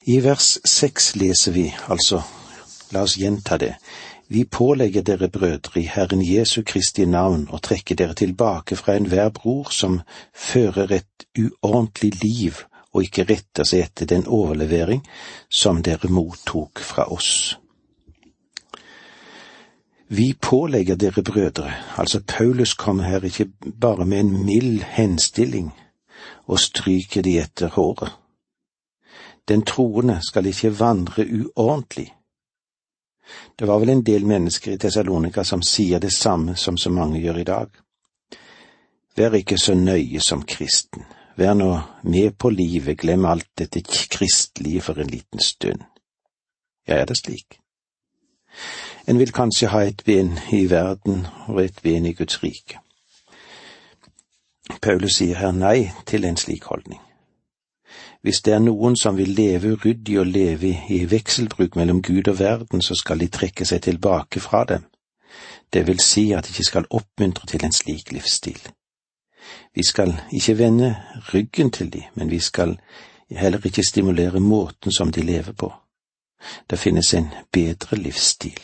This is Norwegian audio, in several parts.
I vers 6 leser vi, altså, la oss gjenta det. Vi pålegger dere brødre i Herren Jesu Kristi navn å trekke dere tilbake fra enhver bror som fører et uordentlig liv og ikke retter seg etter den overlevering som dere mottok fra oss. Vi pålegger dere brødre, altså Paulus kommer her ikke bare med en mild henstilling og stryker de etter håret. Den troende skal ikke vandre uordentlig. Det var vel en del mennesker i Thessalonika som sier det samme som så mange gjør i dag. Vær ikke så nøye som kristen. Vær nå med på livet, glem alt dette kristelige for en liten stund. Ja, er det slik? En vil kanskje ha et ben i verden og et ben i Guds rike. Paulus sier her nei til en slik holdning. Hvis det er noen som vil leve uryddig og leve i vekselbruk mellom Gud og verden, så skal de trekke seg tilbake fra dem. Det vil si at de ikke skal oppmuntre til en slik livsstil. Vi skal ikke vende ryggen til dem, men vi skal heller ikke stimulere måten som de lever på. Det finnes en bedre livsstil.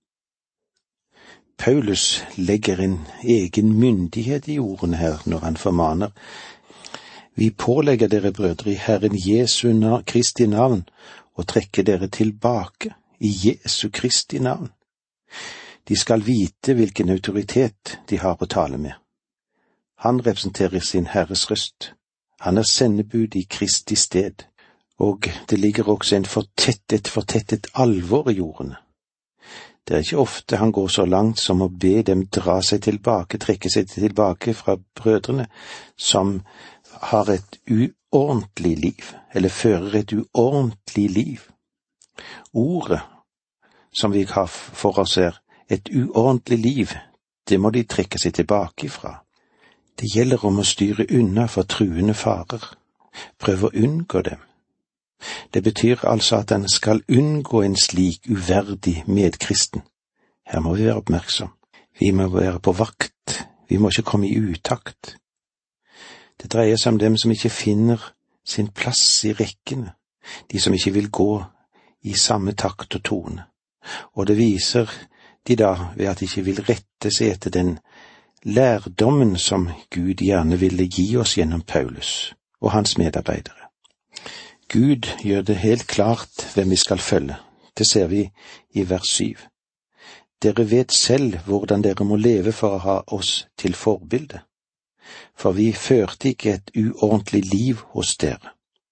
Paulus legger en egen myndighet i ordene her når han formaner. Vi pålegger dere brødre i Herren Jesu Kristi navn å trekke dere tilbake i Jesu Kristi navn. De skal vite hvilken autoritet de har å tale med. Han representerer sin Herres røst. Han er sendebud i Kristi sted, og det ligger også et fortettet alvor i ordene. Det er ikke ofte han går så langt som å be dem dra seg tilbake, trekke seg tilbake fra brødrene, som har et uordentlig liv, eller fører et uordentlig liv. Ordet som vi har for oss er et uordentlig liv, det må de trekke seg tilbake ifra. Det gjelder om å styre unna for truende farer, prøve å unngå dem. Det betyr altså at han skal unngå en slik uverdig medkristen. Her må vi være oppmerksom. Vi må være på vakt. Vi må ikke komme i utakt. Det dreier seg om dem som ikke finner sin plass i rekkene, de som ikke vil gå i samme takt og tone. Og det viser de da ved at de ikke vil rette seg etter den lærdommen som Gud gjerne ville gi oss gjennom Paulus og hans medarbeidere. Gud gjør det helt klart hvem vi skal følge. Det ser vi i vers 7. Dere vet selv hvordan dere må leve for å ha oss til forbilde. For vi førte ikke et uordentlig liv hos dere.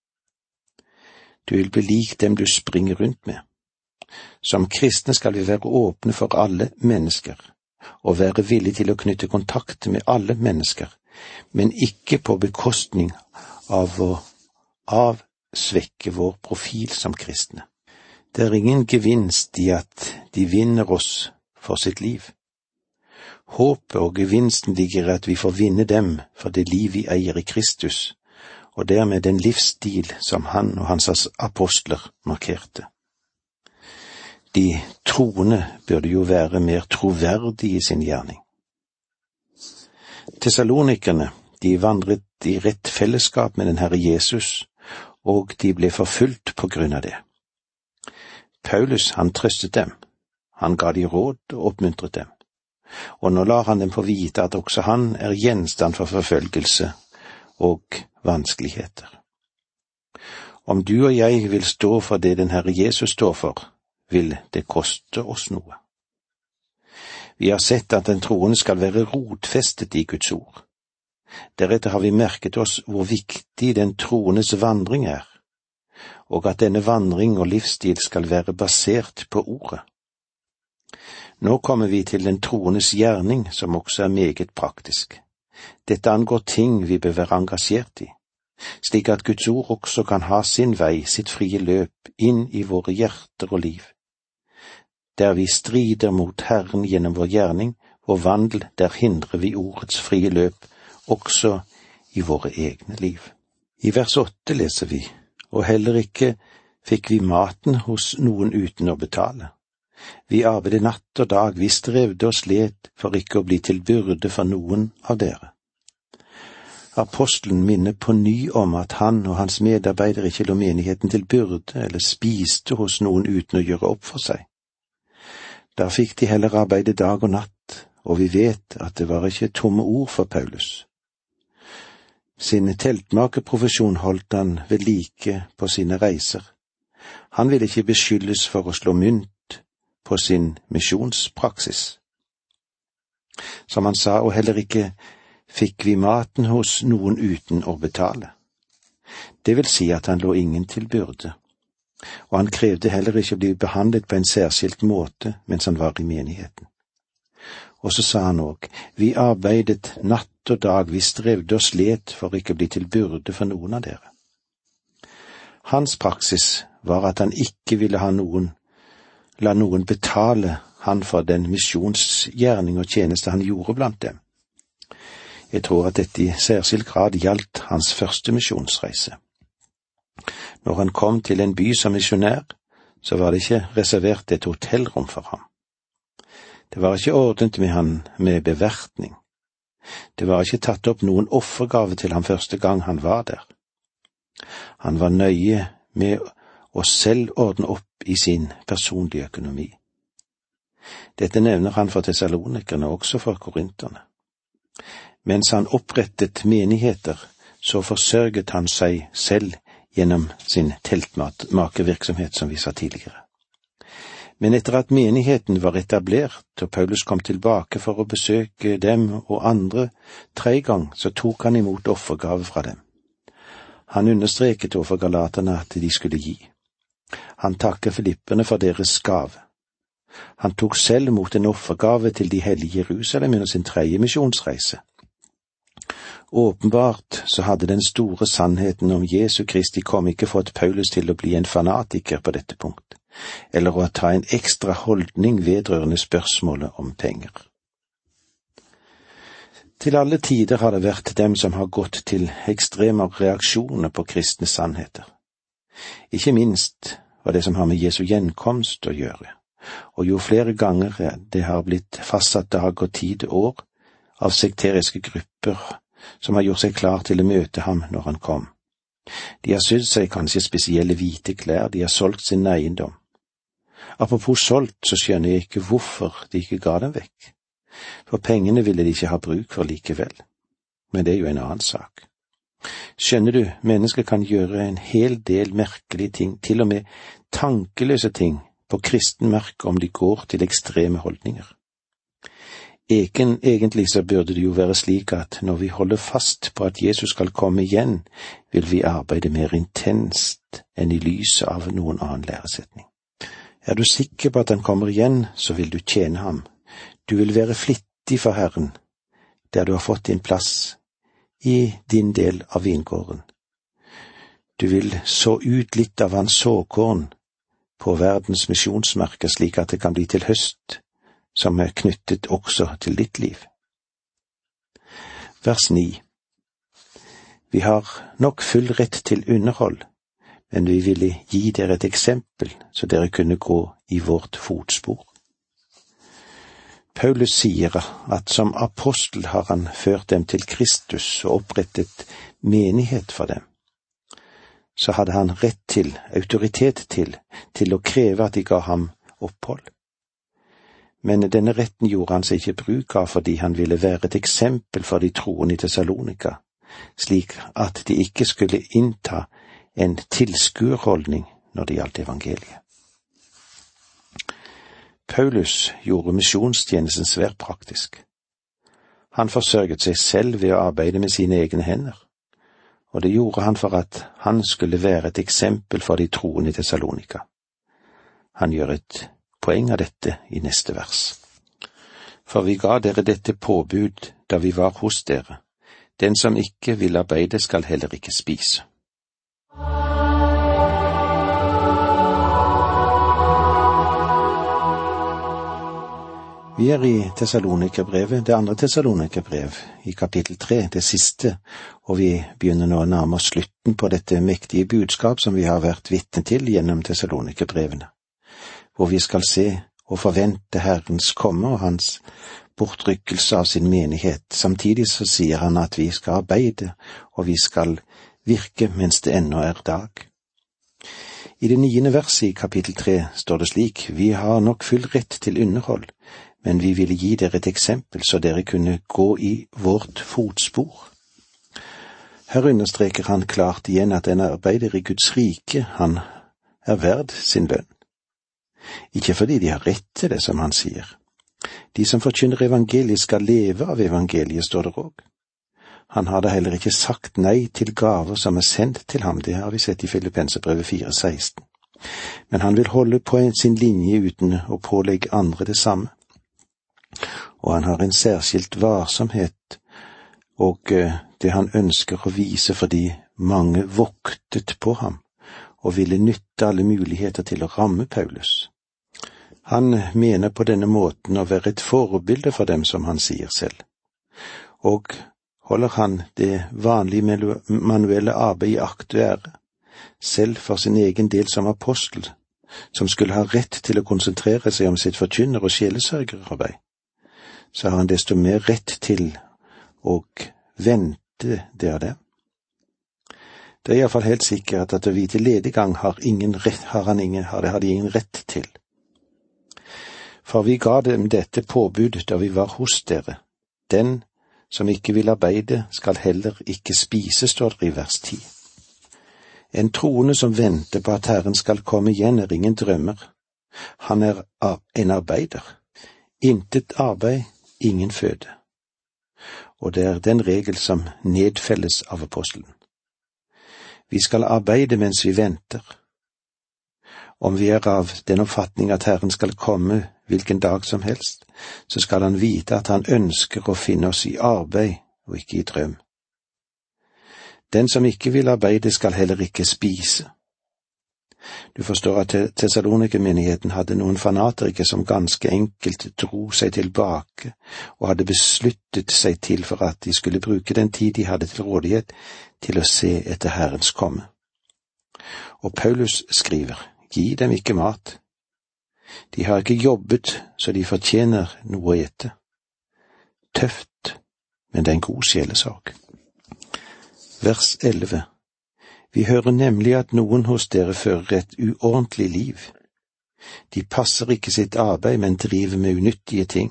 Du vil bli lik dem du springer rundt med. Som kristne skal vi være åpne for alle mennesker, og være villige til å knytte kontakt med alle mennesker, men ikke på bekostning av å avsvekke vår profil som kristne. Det er ingen gevinst i at de vinner oss for sitt liv. Håpet og gevinsten ligger i at vi får vinne dem for det liv vi eier i Kristus, og dermed den livsstil som han og hans apostler markerte. De troende burde jo være mer troverdige i sin gjerning. Thessalonikerne, de vandret i rett fellesskap med den Herre Jesus, og de ble forfulgt på grunn av det. Paulus, han trøstet dem. Han ga de råd og oppmuntret dem. Og nå lar han dem få vite at også han er gjenstand for forfølgelse og vanskeligheter. Om du og jeg vil stå for det den Herre Jesus står for, vil det koste oss noe. Vi har sett at den troende skal være rotfestet i Guds ord. Deretter har vi merket oss hvor viktig den troendes vandring er, og at denne vandring og livsstil skal være basert på ordet. Nå kommer vi til den troendes gjerning, som også er meget praktisk. Dette angår ting vi bør være engasjert i, slik at Guds ord også kan ha sin vei, sitt frie løp, inn i våre hjerter og liv. Der vi strider mot Herren gjennom vår gjerning, vår vandel, der hindrer vi ordets frie løp, også i våre egne liv. I vers 8 leser vi, og heller ikke fikk vi maten hos noen uten å betale. Vi arbeidet natt og dag, vi strevde og slet for ikke å bli til byrde for noen av dere. Apostelen minner på ny om at han og hans medarbeidere ikke lå menigheten til byrde eller spiste hos noen uten å gjøre opp for seg. Der fikk de heller arbeide dag og natt, og vi vet at det var ikke tomme ord for Paulus. Sin teltmakerprofesjon holdt han ved like på sine reiser. Han ville ikke beskyldes for å slå mynt på sin misjonspraksis. Som han sa, og heller ikke fikk vi maten hos noen uten å betale. Det vil si at han lå ingen til byrde, og han krevde heller ikke å bli behandlet på en særskilt måte mens han var i menigheten. Og så sa han òg, vi arbeidet natt og dag, vi strevde og slet for ikke å bli til byrde for noen av dere. Hans praksis var at han ikke ville la noen betale han for den misjonsgjerning og tjeneste han gjorde blant dem. Jeg tror at dette i særskilt grad gjaldt hans første misjonsreise. Når han kom til en by som misjonær, så var det ikke reservert et hotellrom for ham. Det var ikke ordnet med han med bevertning. Det var ikke tatt opp noen offergave til ham første gang han var der. Han var nøye med å selv ordne opp i sin personlige økonomi. Dette nevner han for Tessalonikerne og også for korinterne. Mens han opprettet menigheter, så forsørget han seg selv gjennom sin teltmakervirksomhet, som vi sa tidligere. Men etter at menigheten var etablert, og Paulus kom tilbake for å besøke dem og andre 3 gang, så tok han imot offergave fra dem. Han understreket overfor galaterne at de skulle gi. Han takket filipperne for deres gave. Han tok selv imot en offergave til de hellige Jerusalem under sin 3. misjonsreise. Åpenbart så hadde den store sannheten om Jesu Kristi kom ikke fått Paulus til å bli en fanatiker på dette punkt, eller å ta en ekstra holdning vedrørende spørsmålet om penger. Til alle tider har det vært dem som har gått til ekstreme reaksjoner på kristne sannheter. Ikke minst var det som har med Jesu gjenkomst å gjøre, og jo flere ganger det har blitt fastsatt dag og tid år av sekteriske grupper som har gjort seg klar til å møte ham når han kom. De har sydd seg kanskje spesielle hvite klær, de har solgt sin eiendom. Apropos solgt, så skjønner jeg ikke hvorfor de ikke ga dem vekk. For pengene ville de ikke ha bruk for likevel. Men det er jo en annen sak. Skjønner du, mennesker kan gjøre en hel del merkelige ting, til og med tankeløse ting, på kristen mark om de går til ekstreme holdninger. Egentlig så burde det jo være slik at når vi holder fast på at Jesus skal komme igjen, vil vi arbeide mer intenst enn i lyset av noen annen læresetning. Er du sikker på at han kommer igjen, så vil du tjene ham. Du vil være flittig for Herren, der du har fått din plass i din del av vingården. Du vil så ut litt av hans såkorn på verdens misjonsmarker, slik at det kan bli til høst, som er knyttet også til ditt liv. Vers 9. Vi har nok full rett til underhold, men vi ville gi dere et eksempel, så dere kunne gå i vårt fotspor. Paulus sier at som apostel har han ført dem til Kristus og opprettet menighet for dem. Så hadde han rett til, autoritet til å kreve at de ga ham opphold. Men denne retten gjorde han seg ikke bruk av fordi han ville være et eksempel for de troende i Tessalonika, slik at de ikke skulle innta en tilskuerholdning når det gjaldt evangeliet. Paulus gjorde misjonstjenesten svært praktisk. Han forsørget seg selv ved å arbeide med sine egne hender, og det gjorde han for at han skulle være et eksempel for de troende i Tessalonika. Han gjør et poeng av dette i neste vers. For vi ga dere dette påbud da vi var hos dere. Den som ikke vil arbeide skal heller ikke spise. Vi er i Tessalonikerbrevet, det andre Tessalonikerbrev, i kapittel 3, det siste, og vi begynner nå å nærme oss slutten på dette mektige budskap som vi har vært vitne til gjennom Tessalonikebrevene, hvor vi skal se og forvente Herrens komme og hans bortrykkelse av sin menighet. Samtidig så sier han at vi skal arbeide, og vi skal virke mens det ennå er dag. I det 9. verset i kapittel 3 står det slik: Vi har nok full rett til underhold, men vi ville gi dere et eksempel, så dere kunne gå i vårt fotspor. Her understreker han klart igjen at en arbeider i Guds rike, han er verd sin lønn. Ikke fordi de har rett til det, som han sier. De som forkynner evangeliet skal leve av evangeliet, står det òg. Han har da heller ikke sagt nei til gaver som er sendt til ham, det har vi sett i Filippenserbrevet 4,16. Men han vil holde på sin linje uten å pålegge andre det samme. Og han har en særskilt varsomhet, og det han ønsker å vise fordi mange voktet på ham, og ville nytte alle muligheter til å ramme Paulus. Han mener på denne måten å være et forbilde for dem, som han sier selv. Og holder han det vanlige manuelle arbeid i akt og ære, selv for sin egen del som apostel, som skulle ha rett til å konsentrere seg om sitt forkynner- og sjelesørgerarbeid, så har han desto mer rett til å vente det av det. Det er i hvert fall helt sikkert at å vite lediggang har de ingen rett til. For vi ga dem dette påbud da vi var hos dere. Den som ikke vil arbeide, skal heller ikke spise, står det i vers 10. En troende som venter på at Herren skal komme igjen, er ingen drømmer. Han er en arbeider. Intet arbeid, ingen føde. Og det er den regel som nedfelles av apostelen. Vi skal arbeide mens vi venter. Om vi er av den oppfatning at Herren skal komme hvilken dag som helst, så skal han vite at han ønsker å finne oss i arbeid og ikke i drøm. Den som ikke vil arbeide, skal heller ikke spise. Du forstår at Thessalonike-menigheten hadde noen fanatikere som ganske enkelt dro seg tilbake og hadde besluttet seg til for at de skulle bruke den tid de hadde til rådighet til å se etter Herrens komme. Og Paulus skriver: Gi dem ikke mat. De har ikke jobbet, så de fortjener noe å ete. Tøft, men det er en god sjelesorg. Vers 11. Vi hører nemlig at noen hos dere fører et uordentlig liv. De passer ikke sitt arbeid, men driver med unyttige ting.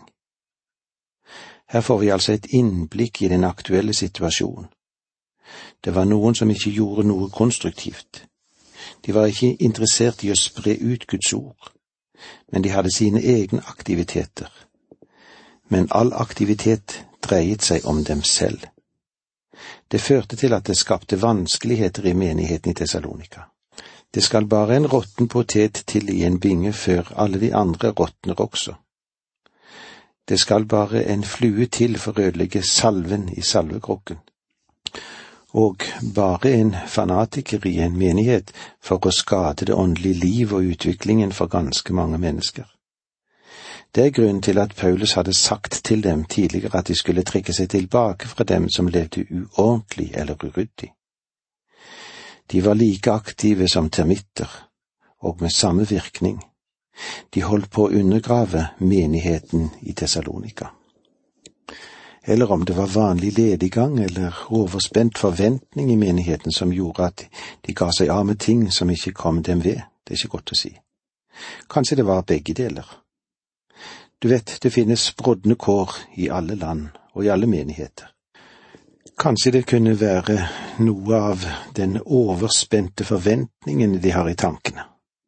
Her får vi altså et innblikk i den aktuelle situasjonen. Det var noen som ikke gjorde noe konstruktivt. De var ikke interessert i å spre ut Guds ord, men de hadde sine egne aktiviteter. Men all aktivitet dreiet seg om dem selv. Det førte til at det skapte vanskeligheter i menigheten i Thessalonika. Det skal bare en råtten potet til i en binge før alle de andre råtner også. Det skal bare en flue til for å ødelegge salven i salvekrukken. Og bare en fanatiker i en menighet for å skade det åndelige liv og utviklingen for ganske mange mennesker. Det er grunnen til at Paulus hadde sagt til dem tidligere at de skulle trekke seg tilbake fra dem som levde uordentlig eller uryddig. De var like aktive som termitter, og med samme virkning. De holdt på å undergrave menigheten i Thessalonika. Eller om det var vanlig lediggang eller overspent forventning i menigheten som gjorde at de ga seg av med ting som ikke kom dem ved, det er ikke godt å si. Kanskje det var begge deler. Du vet, det finnes brodne kår i alle land og i alle menigheter. Kanskje det kunne være noe av den overspente forventningen de har i tankene.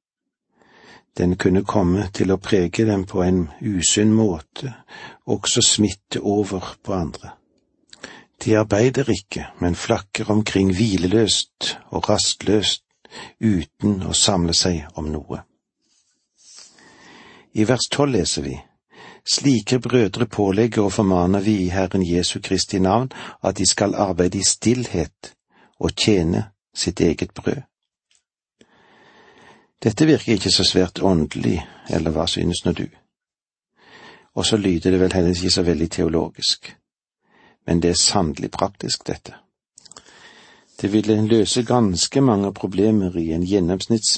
Den kunne komme til å prege dem på en usunn måte, også smitte over på andre. De arbeider ikke, men flakker omkring hvileløst og rastløst, uten å samle seg om noe. I vers 12 leser vi: Slike brødre pålegger og formaner vi i Herren Jesu Kristi navn at de skal arbeide i stillhet og tjene sitt eget brød. Dette virker ikke så svært åndelig, eller hva synes nå du? Og så lyder det vel heller ikke så veldig teologisk. Men det er sannelig praktisk, dette. Det ville løse ganske mange problemer i en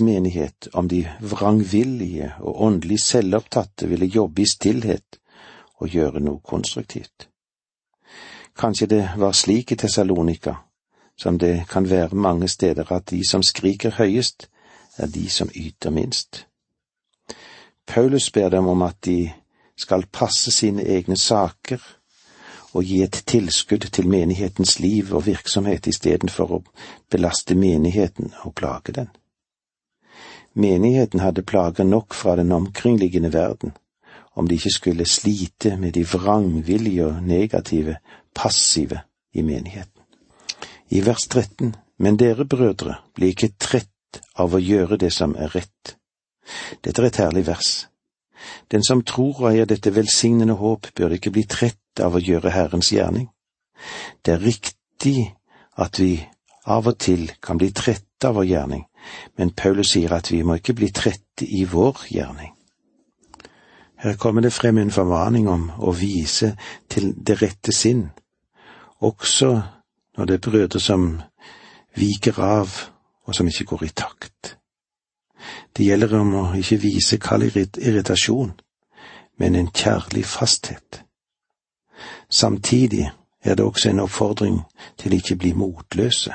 gjennomsnittsmenighet om de vrangvillige og åndelig selvopptatte ville jobbe i stillhet og gjøre noe konstruktivt. Kanskje det var slik i Tessalonika, som det kan være mange steder, at de som skriker høyest, er de som yter minst. Paulus ber dem om at de skal passe sine egne saker og gi et tilskudd til menighetens liv og virksomhet i stedet for å belaste menigheten og plage den. Menigheten hadde plager nok fra den omkringliggende verden, om de ikke skulle slite med de vrangvillige og negative, passive i menigheten. I vers 13, men dere brødre, blir ikke trett av å gjøre det som er rett. Dette er et herlig vers. Den som tror og eier dette velsignende håp, bør ikke bli trett av å gjøre Herrens gjerning. Det er riktig at vi av og til kan bli trette av vår gjerning, men Paulus sier at vi må ikke bli trette i vår gjerning. Her kommer det frem en formaning om å vise til det rette sinn, også når det er brødre som viker av og som ikke går i takt. Det gjelder om å ikke vise kald irritasjon, men en kjærlig fasthet. Samtidig er det også en oppfordring til ikke bli motløse.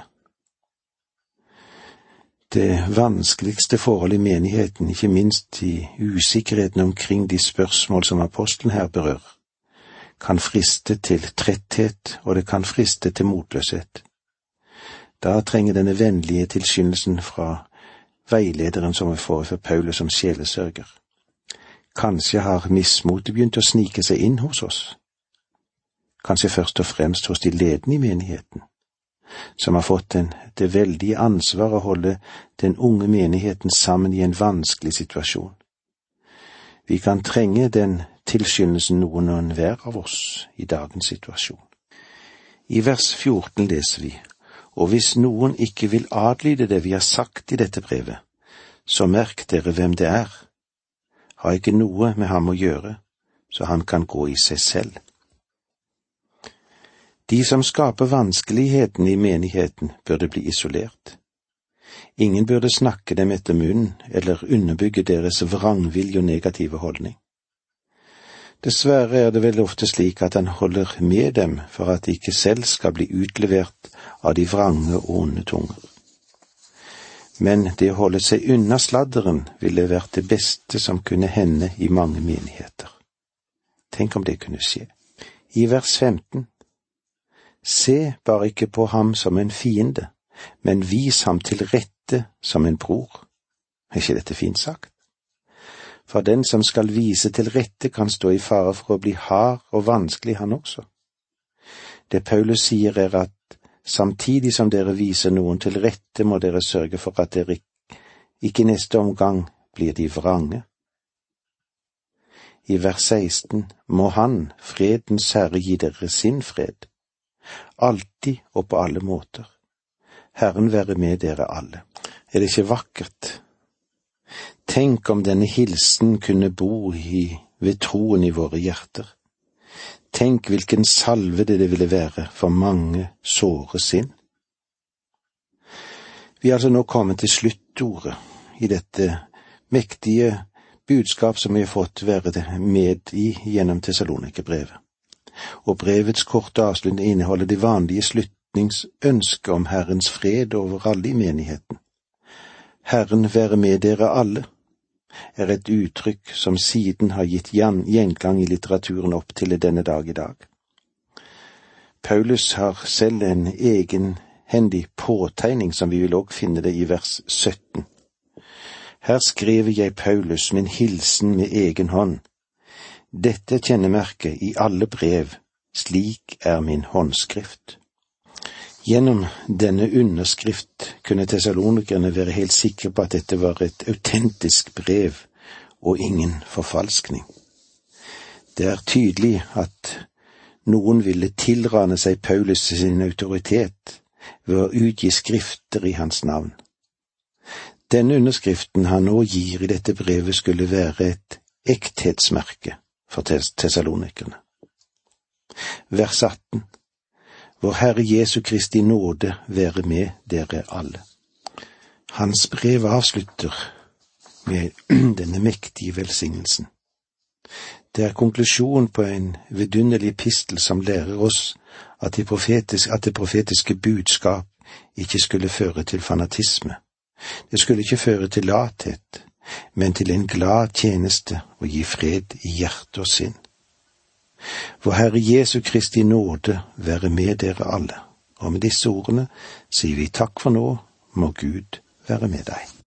Det vanskeligste forhold i menigheten, ikke minst i usikkerheten omkring de spørsmål som apostelen her berører, kan friste til tretthet, og det kan friste til motløshet. Da trenger denne vennlige tilskyndelsen fra veilederen som vi får for Paulus som sjelesørger. Kanskje har mismotet begynt å snike seg inn hos oss. Kanskje først og fremst hos de ledende i menigheten, som har fått det veldige ansvar å holde den unge menigheten sammen i en vanskelig situasjon. Vi kan trenge den tilskyndelsen noen og enhver av oss i dagens situasjon. I vers 14 leser vi: og hvis noen ikke vil adlyde det vi har sagt i dette brevet, så merk dere hvem det er. Ha ikke noe med ham å gjøre, så han kan gå i seg selv. De som skaper vanskeligheten i menigheten, burde bli isolert. Ingen burde snakke dem etter munnen eller underbygge deres vrangvilje og negative holdning. Dessverre er det vel ofte slik at han holder med dem for at de ikke selv skal bli utlevert av de vrange og onde tunger. Men det å holde seg unna sladderen ville vært det beste som kunne hende i mange menigheter. Tenk om det kunne skje. I vers 15: Se bare ikke på ham som en fiende, men vis ham til rette som en bror. Er ikke dette fint sagt? For den som skal vise til rette kan stå i fare for å bli hard og vanskelig han også. Det Paulus sier er at samtidig som dere viser noen til rette, må dere sørge for at dere ikke i neste omgang blir de vrange. I vers 16: må han, fredens Herre, gi dere sin fred, alltid og på alle måter. Herren være med dere alle. Er det ikke vakkert? Tenk om denne hilsen kunne bo ved troen i våre hjerter. Tenk hvilken salve det ville være for mange såre sinn. Vi er altså nå kommet til sluttordet i dette mektige budskap som vi har fått være med i gjennom Thessalonikerbrevet. Og brevets korte avslutning inneholder de vanlige slutningsønsker om Herrens fred over alle i menigheten. Herren være med dere alle er et uttrykk som siden har gitt gjenklang i litteraturen opp til denne dag i dag. Paulus har selv en egenhendig påtegning som vi vil også finne det i vers 17. Her skriver jeg Paulus min hilsen med egen hånd. Dette er kjennemerket i alle brev, slik er min håndskrift. Gjennom denne underskrift kunne tessalonikerne være helt sikre på at dette var et autentisk brev og ingen forfalskning. Det er tydelig at noen ville tilrane seg Paulus sin autoritet ved å utgi skrifter i hans navn. Denne underskriften han nå gir i dette brevet skulle være et ekthetsmerke for tessalonikerne. Vers 18: Vår Herre Jesu Kristi nåde være med dere alle. Hans brev avslutter med denne mektige velsignelsen. Det er konklusjonen på en vidunderlig epistel som lærer oss at det profetiske budskap ikke skulle føre til fanatisme. Det skulle ikke føre til lathet, men til en glad tjeneste og gi fred i hjerte og sinn. Vår Herre Jesu Kristi nåde være med dere alle. Og med disse ordene sier vi takk for nå, må Gud være med deg.